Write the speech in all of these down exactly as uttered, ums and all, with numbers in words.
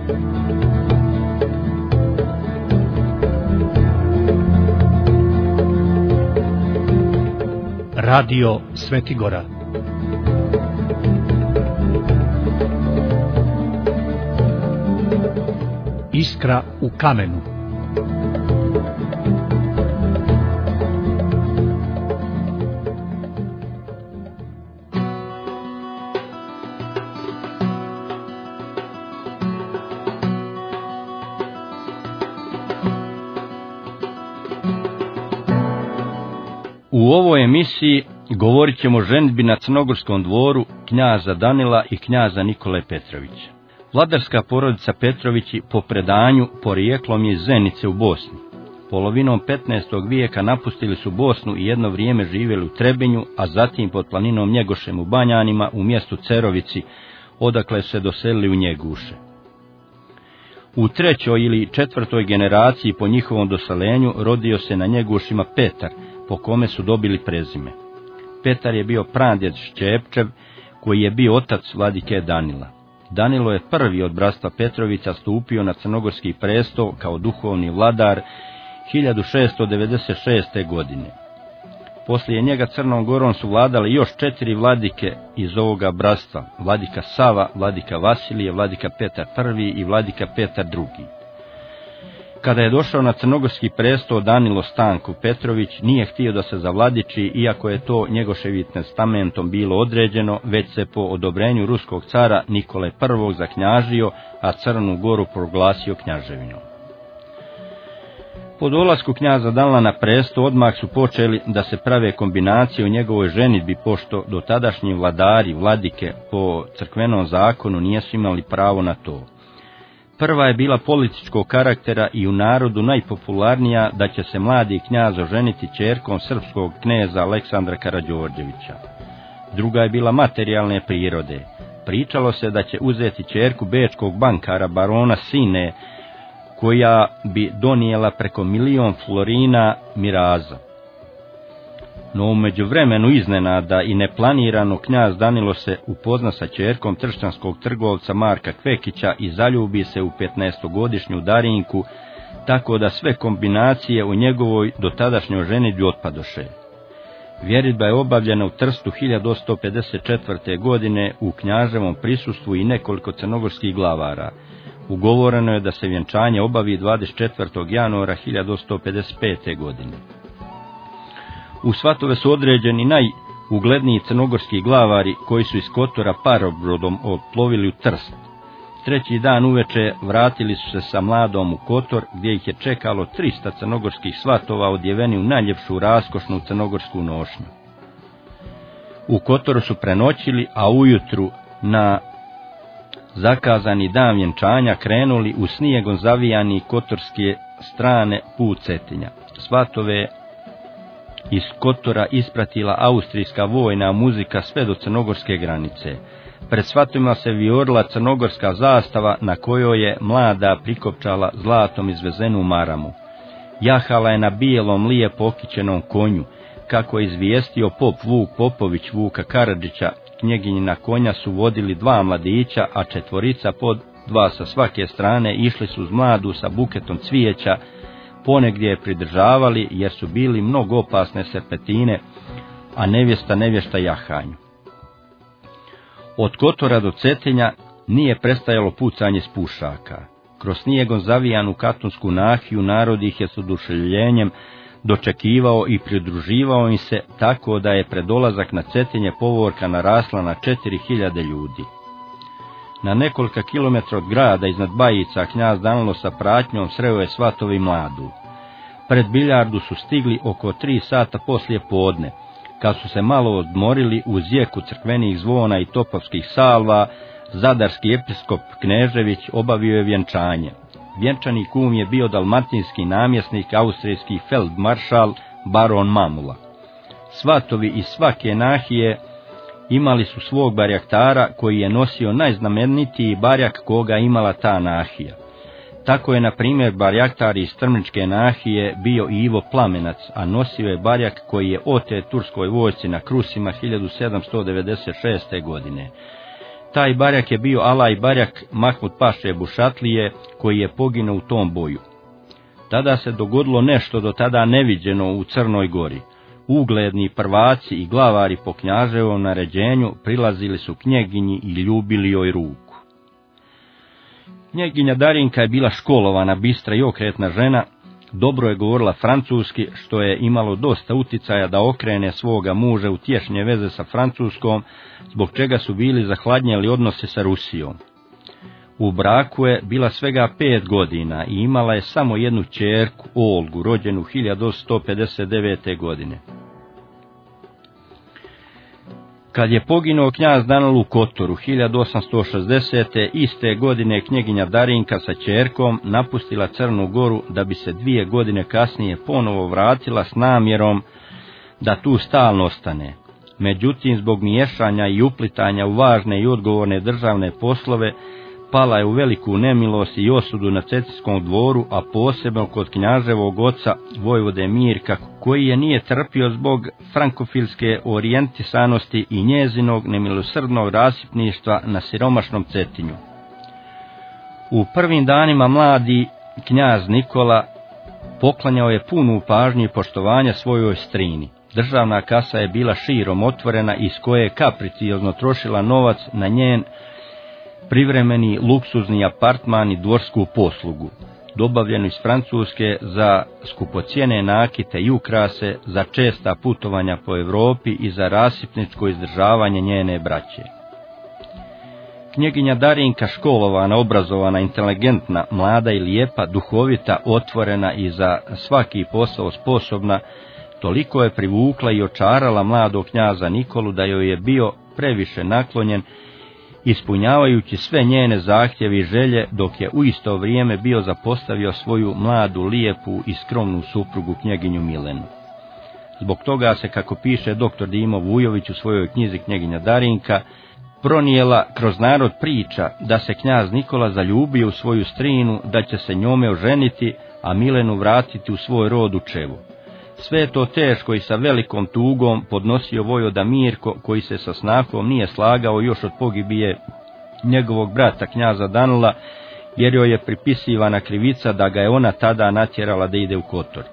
Radio Svetigora. Iskra u kamenu. U ovoj emisiji govorit ćemo o ženidbi na crnogorskom dvoru knjaza Danila i knjaza Nikole Petrovića. Vladarska porodica Petrovići po predanju porijeklom je iz Zenice u Bosni. Polovinom petnaestog vijeka napustili su Bosnu i jedno vrijeme živjeli u Trebinju, a zatim pod planinom Njegošem u Banjanima u mjestu Cerovici, odakle se doselili u Njeguše. U trećoj ili četvrtoj generaciji po njihovom doselenju rodio se na Njegušima Petar, po kome su dobili prezime. Petar je bio pradjed Šćepčev, koji je bio otac vladike Danila. Danilo je prvi od bratstva Petrovića stupio na crnogorski prestol kao duhovni vladar hiljadu šessto devedeset šeste. godine. Poslije njega Crnom Gorom su vladali još četiri vladike iz ovoga bratstva: vladika Sava, vladika Vasilije, vladika Petar prvi i vladika Petar drugi. Kada je došao na crnogorski prestol Danilo Stanko Petrović, nije htio da se zavladiči, iako je to Njegoševim testamentom bilo određeno, već se po odobrenju ruskog cara Nikole prvog zaknjažio, a Crnu Goru proglasio knjaževinom. Po dolasku knjaza Danila na prestol odmah su počeli da se prave kombinacije u njegovoj ženidbi, pošto dotadašnji vladari, vladike, po crkvenom zakonu nijesu imali pravo na to. Prva je bila političkog karaktera i u narodu najpopularnija, da će se mladi knjaz oženiti ćerkom srpskog kneza Aleksandra Karađorđevića. Druga je bila materijalne prirode. Pričalo se da će uzeti ćerku bečkog bankara barona Sine, koja bi donijela preko milion florina miraza. No u međuvremenu iznenada i neplanirano knjaz Danilo se upozna sa ćerkom tršćanskog trgovca Marka Kvekića i zaljubi se u petnaestogodišnju Darinku, tako da sve kombinacije u njegovoj dotadašnjoj ženidbi otpadoše. Vjeridba je obavljena u Trstu hiljadu osamsto pedeset četvrte. godine u knjaževom prisustvu i nekoliko crnogorskih glavara. Ugovoreno je da se vjenčanje obavi dvadeset četvrtog januara hiljadu osamsto pedeset pete. godine. U svatove su određeni najugledniji crnogorski glavari koji su iz Kotora parobrodom otplovili u Trst. Treći dan uveče vratili su se sa mladom u Kotor, gdje ih je čekalo trista crnogorskih svatova odjeveni u najljepšu raskošnu crnogorsku nošnju. U Kotoru su prenoćili, a ujutru na zakazani dan vjenčanja krenuli u snijegom zavijani kotorske strane put Cetinja. Svatove iz Kotora ispratila austrijska vojna muzika sve do crnogorske granice. Pred svatovima se vijorila crnogorska zastava, na kojoj je mlada prikopčala zlatom izvezenu maramu. Jahala je na bijelom lijepo okićenom konju. Kako je izvijestio pop Vuk Popović Vuka Karadžića, knjeginjina konja su vodili dva mladića, a četvorica pod dva sa svake strane išli su uz mladu sa buketom cvijeća, ponegdje je pridržavali jer su bili mnogo opasne serpentine, a nevjesta nevješta jahanju. Od Kotora do Cetinja nije prestajalo pucanje iz pušaka. Kroz snijegom zavijanu katunsku nahiju narod ih je s oduševljenjem dočekivao i pridruživao im se, tako da je pred dolazak na Cetinje povorka narasla na četiri hiljade ljudi. Na nekoliko kilometra od grada iznad Bajica knjaz Danilo sa pratnjom sreo je svatovi mladu. Pred biljardu su stigli oko tri sata poslije podne. Kad su se malo odmorili uz jeku crkvenih zvona i topovskih salva, zadarski episkop Knežević obavio je vjenčanje. Vjenčani kum je bio dalmatinski namjesnik, austrijski feldmaršal baron Mamula. Svatovi iz svake nahije imali su svog barjaktara, koji je nosio najznamenitiji barjak koga imala ta nahija. Tako je, na primjer, barjaktar iz Strmničke nahije bio Ivo Plamenac, a nosio je barjak koji je otet turskoj vojsci na Krusima hiljadu sedamsto devedeset šeste. godine. Taj barjak je bio Alaj barjak Mahmud Paše Bušatlije, koji je poginuo u tom boju. Tada se dogodilo nešto do tada neviđeno u Crnoj Gori. Ugledni prvaci i glavari po knjaževom naređenju prilazili su knjeginji i ljubili joj ruku. Knjeginja Darinka je bila školovana, bistra i okretna žena, dobro je govorila francuski, što je imalo dosta uticaja da okrene svoga muža u tješnje veze sa Francuskom, zbog čega su bili zahladnjeli odnose sa Rusijom. U braku je bila svega pet godina i imala je samo jednu ćerku, Olgu, rođenu hiljadu osamsto pedeset devete. godine. Kad je poginuo knjaz Danilo u Kotoru hiljadu osamsto šezdesete. iste godine knjeginja Darinka sa ćerkom napustila Crnu Goru da bi se dvije godine kasnije ponovo vratila s namjerom da tu stalno ostane. Međutim, zbog miješanja i uplitanja u važne i odgovorne državne poslove, pala je u veliku nemilost i osudu na Cetinskom dvoru, a posebno kod knjaževog oca vojvode Mirka, koji je nije trpio zbog frankofilske orijentisanosti i njezinog nemilosrdnog rasipništva na siromašnom Cetinju. U prvim danima mladi knjaz Nikola poklanjao je punu pažnju i poštovanja svojoj strini. Državna kasa je bila širom otvorena, iz koje je kapriciozno trošila novac na njen privremeni luksuzni apartman i dvorsku poslugu, dobavljenu iz Francuske za skupocijene nakite i ukrase, za česta putovanja po Europi i za rasipničko izdržavanje njene braće. Knjeginja Darinka, školovana, obrazovana, inteligentna, mlada i lijepa, duhovita, otvorena i za svaki posao sposobna, toliko je privukla i očarala mladog knjaza Nikolu da joj je bio previše naklonjen, ispunjavajući sve njene zahtjeve i želje, dok je u isto vrijeme bio zapostavio svoju mladu, lijepu i skromnu suprugu knjeginju Milenu. Zbog toga se, kako piše doktor Dimo Vujović u svojoj knjizi Knjeginja Darinka, pronijela kroz narod priča da se knjaz Nikola zaljubio u svoju strinu, da će se njome oženiti, a Milenu vratiti u svoj rod u Čevu. Sve je to teško i sa velikom tugom podnosio vojvoda Mirko, koji se sa snahom nije slagao još od pogibije njegovog brata knjaza Danila, jer joj je pripisivana krivica da ga je ona tada natjerala da ide u Kotor.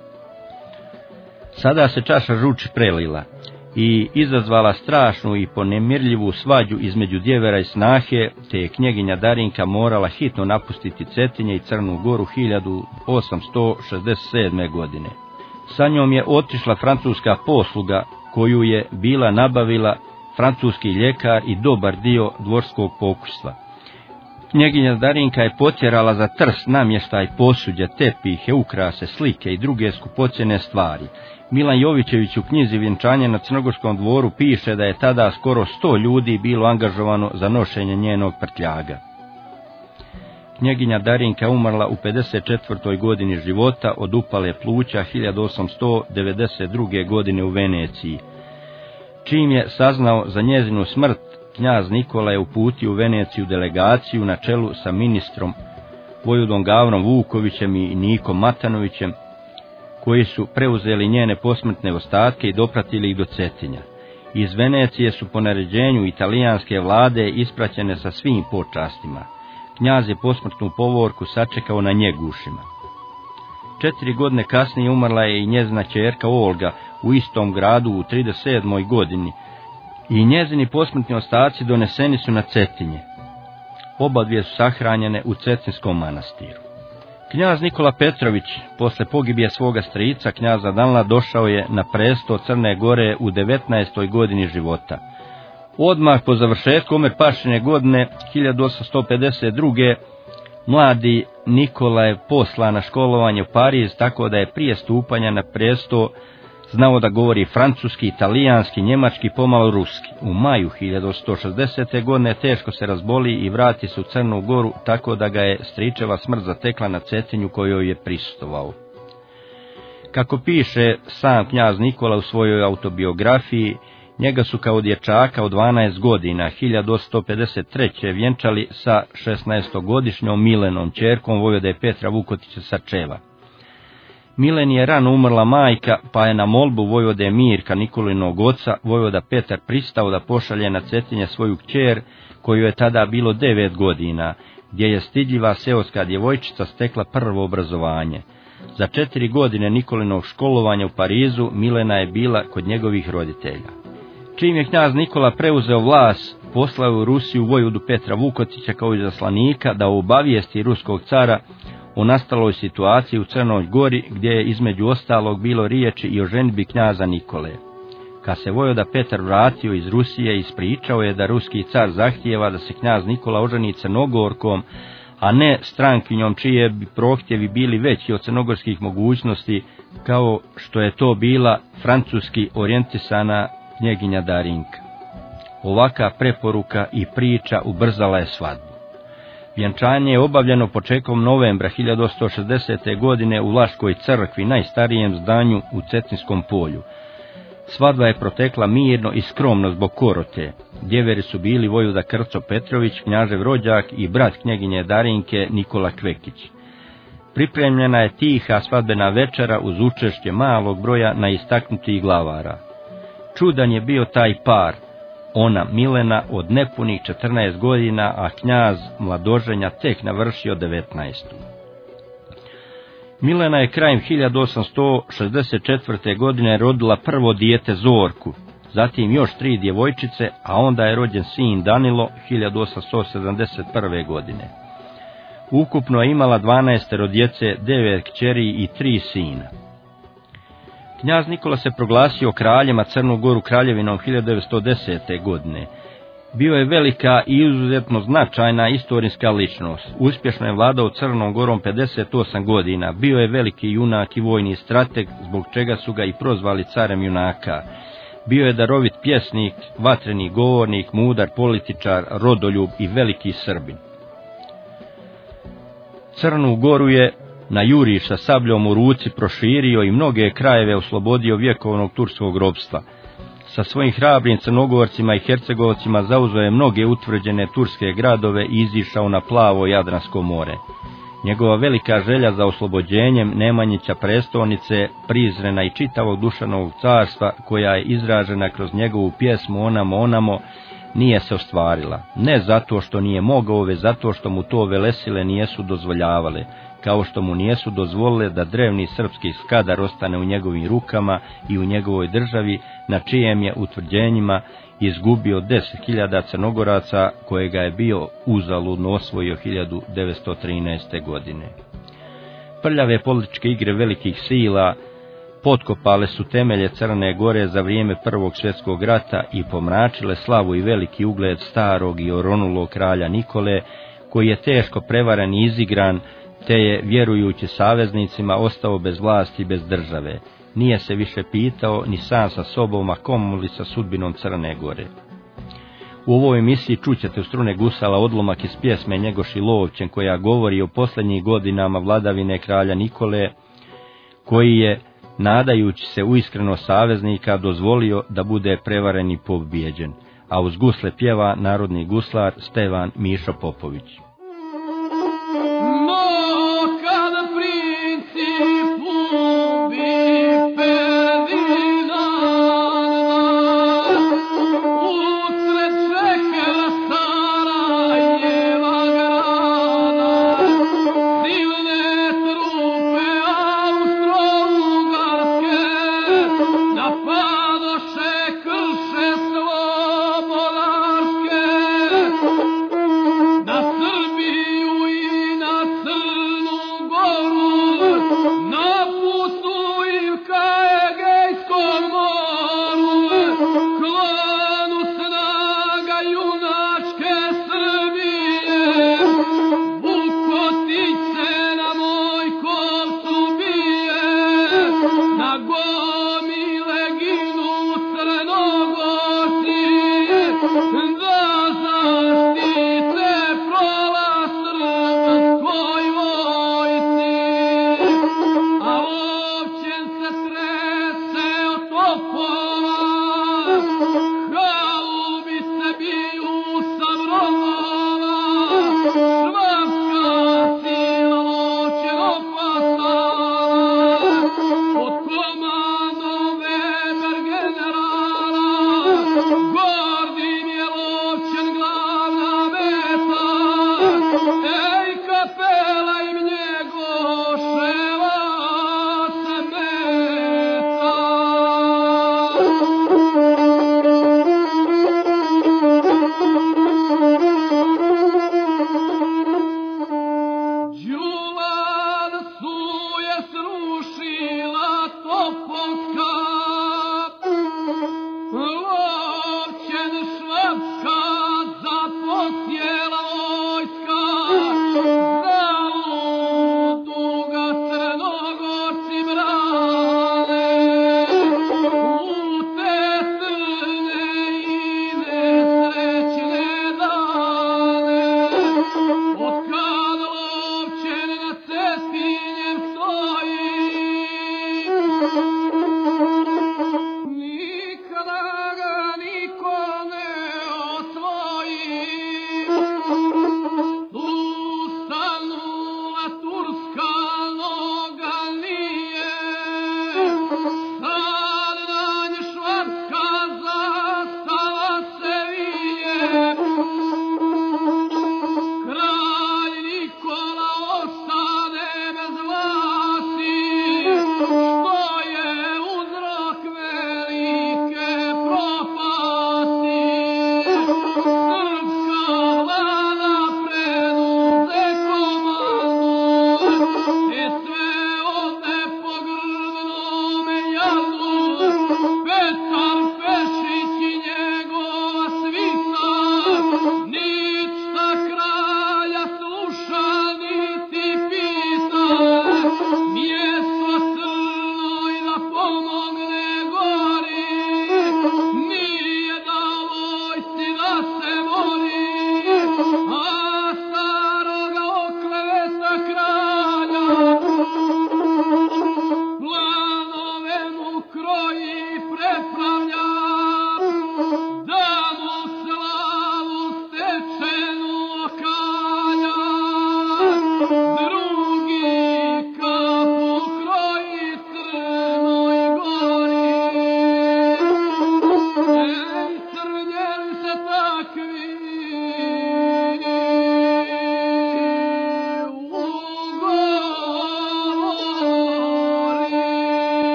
Sada se čaša žuči prelila i izazvala strašnu i ponemirljivu svađu između djevera i snahe, te je knjeginja Darinka morala hitno napustiti Cetinje i Crnu Goru hiljadu osamsto šezdeset sedme. godine. Sa njom je otišla francuska posluga, koju je bila nabavila francuski ljekar i dobar dio dvorskog pokućstva. Knjeginja Darinka je potjerala za Trst namještaj, posuđe, tepihe, ukrase, slike i druge skupocjene stvari. Milan Jovićević u knjizi Vjenčanje na Crnogorskom dvoru piše da je tada skoro sto ljudi bilo angažovano za nošenje njenog prtljaga. Knjeginja Darinka umrla u pedeset četvrtoj. godini života od upale pluća hiljadu osamsto devedeset druge. godine u Veneciji. Čim je saznao za njezinu smrt, knjaz Nikola je uputio u Veneciju delegaciju na čelu sa ministrom vojvodom Gavrom Vukovićem i Nikom Matanovićem, koji su preuzeli njene posmrtne ostatke i dopratili ih do Cetinja. Iz Venecije su po naređenju italijanske vlade ispraćene sa svim počastima. Knjaz je posmrtnu povorku sačekao na Njegušima. Četiri godine kasnije umrla je i njezina ćerka Olga u istom gradu u trideset sedmoj. godini i njezini posmrtni ostaci doneseni su na Cetinje. Oba dvije su sahranjene u Cetinskom manastiru. Knjaz Nikola Petrović, posle pogibije svoga strica knjaza Danila, došao je na presto Crne Gore u devetnaestoj. godini života. Odmah po završetku Omer Pašine godine hiljadu osamsto pedeset druge. mladi Nikola je poslan na školovanje u Pariz, tako da je prije stupanja na presto znao da govori francuski, italijanski, njemački, pomalo ruski. U maju hiljadu osamsto šezdesete. godine teško se razboli i vrati se u Crnu Goru, tako da ga je stričeva smrt zatekla na Cetinju kojoj je prisustvovao. Kako piše sam knjaz Nikola u svojoj autobiografiji, njega su kao dječaka od dvanaest godina hiljadu osamsto pedeset treće. vjenčali sa šesnaestogodišnjom Milenom, ćerkom vojvode Petra Vukotića sa Čeva. Mileni je rano umrla majka, pa je na molbu vojvode Mirka, Nikolinog oca, vojvoda Petar pristao da pošalje na Cetinje svoju kćer, koju je tada bilo devet godina, gdje je stidljiva seoska djevojčica stekla prvo obrazovanje. Za četiri godine Nikolinog školovanja u Parizu Milena je bila kod njegovih roditelja. Čim je knjaz Nikola preuzeo vlast, poslao je u Rusiju vojvodu Petra Vukotića kao izaslanika da obavijesti ruskog cara o nastaloj situaciji u Crnoj Gori, gdje je između ostalog bilo riječi i o ženidbi knjaza Nikole. Kad se vojvoda Petar vratio iz Rusije, ispričao je da ruski car zahtijeva da se knjaz Nikola oženi Crnogorkom, a ne strankinjom čije bi prohtjevi bili veći od crnogorskih mogućnosti, kao što je to bila francuski orijentisana knjeginja Darinka. Ovaka preporuka i priča ubrzala je svadbu. Vjenčanje je obavljeno početkom novembra hiljadu osamsto šezdesete. godine u Vlaškoj crkvi, najstarijem zdanju u Cetinskom polju. Svadba je protekla mirno i skromno zbog korote. Djeveri su bili vojvoda Krco Petrović, knjažev rođak, i brat knjeginje Darinke Nikola Kvekić. Pripremljena je tiha svadbena večera uz učešće malog broja najistaknutijih glavara. Čudan je bio taj par, ona Milena od nepunih četrnaest godina, a knjaz mladoženja tek navršio devetnaest. Milena je krajem hiljadu osamsto šezdeset četvrte. godine rodila prvo dijete Zorku, zatim još tri djevojčice, a onda je rođen sin Danilo hiljadu osamsto sedamdeset prve. godine. Ukupno je imala dvanaestero djece, devet kćeri i tri sina. Knjaz Nikola se proglasio kraljem, a Crnu Goru kraljevinom hiljadu devetsto desete. godine. Bio je velika i izuzetno značajna istorijska ličnost. Uspješno je vladao Crnom Gorom pedeset osam godina. Bio je veliki junak i vojni strateg, zbog čega su ga i prozvali carem junaka. Bio je darovit pjesnik, vatreni govornik, mudar političar, rodoljub i veliki Srbin. Crnu Goru je na juriš sa sabljom u ruci proširio i mnoge krajeve oslobodio vjekovnog turskog ropstva. Sa svojim hrabrim Crnogorcima i Hercegovcima zauzeo je mnoge utvrđene turske gradove i izišao na plavo Jadransko more. Njegova velika želja za oslobođenjem Nemanjića prestolnice, Prizrena i čitavog Dušanovog carstva, koja je izražena kroz njegovu pjesmu Onamo, onamo, nije se ostvarila. Ne zato što nije mogao, već zato što mu to velesile nijesu dozvoljavale, kao što mu nijesu dozvolile da drevni srpski skadar ostane u njegovim rukama i u njegovoj državi, na čijem je utvrđenjima izgubio deset hiljada Crnogoraca, kojega je bio uzaludno osvojio hiljadu devetsto trinaeste. godine. Prljave političke igre velikih sila potkopale su temelje Crne Gore za vrijeme Prvog svjetskog rata i pomračile slavu i veliki ugled starog i oronulog kralja Nikole, koji je teško prevaren i izigran, te je, vjerujući saveznicima, ostao bez vlasti i bez države. Nije se više pitao ni sam sa sobom, a komuli sa sudbinom Crne Gore. U ovoj emisiji čućete u strune gusala odlomak iz pjesme Njegoši Lovćen, koja govori o posljednjih godinama vladavine kralja Nikole, koji je, nadajući se u iskrenost saveznika, dozvolio da bude prevaren i pobijeđen, a uz gusle pjeva narodni guslar Stevan Mišo Popović. Na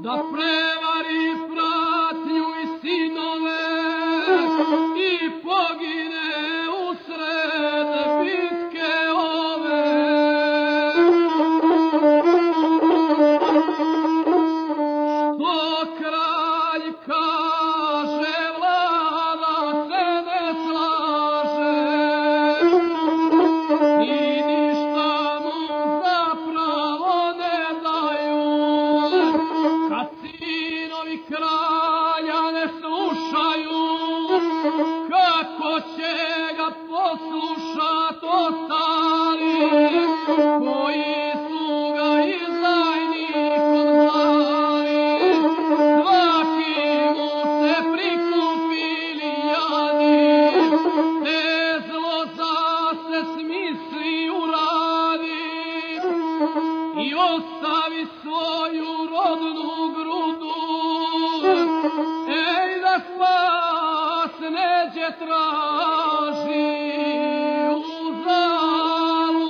da prevari pratnju i sinove i pogine usred bitke ove. Što kralj kaže, vlada se ne slaže i ništa mu zapravo ne daju. Kad sinovi kralja ne slušaju, kako će ga poslušat ostali, koji su ga izdajnikom zvali. Svaki mu se prikupili jadi, te zlo zase smisli uradi i ostavi svoju rodnu grudu. Ej, da spas neđe traži uzalud.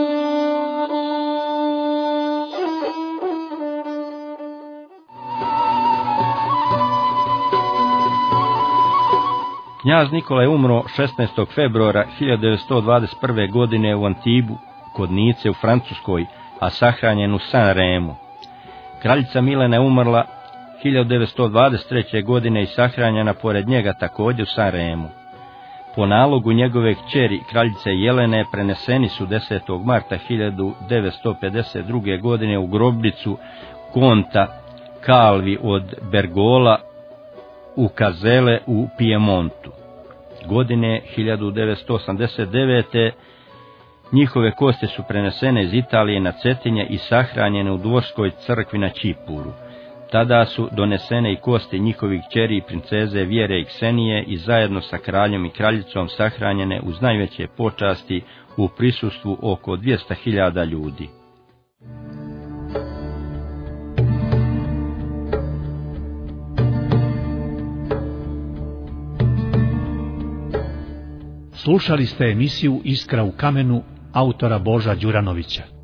Knjaz Nikola je umro šesnaestog februara hiljadu devetsto dvadeset prve. godine u Antibu, kod Nice u Francuskoj, a sahranjen u San Remu. Kraljica Milena je umrla hiljadu devetsto dvadeset treće. godine i sahranjena pored njega također u San Remu. Po nalogu njegove kćeri, kraljice Jelene, preneseni su desetog marta hiljadu devetsto pedeset druge. godine u grobnicu konta Calvi od Bergola u Kazele u Pijemontu. Godine hiljadu devetsto osamdeset devete. njihove kosti su prenesene iz Italije na Cetinje i sahranjene u dvorskoj crkvi na Čipuru. Tada su donesene i kosti njihovih kćeri i princeze Vjere i Ksenije i zajedno sa kraljem i kraljicom sahranjene uz najveće počasti u prisustvu oko dvjesto hiljada ljudi. Slušali ste emisiju Iskra u kamenu autora Boža Đuranovića.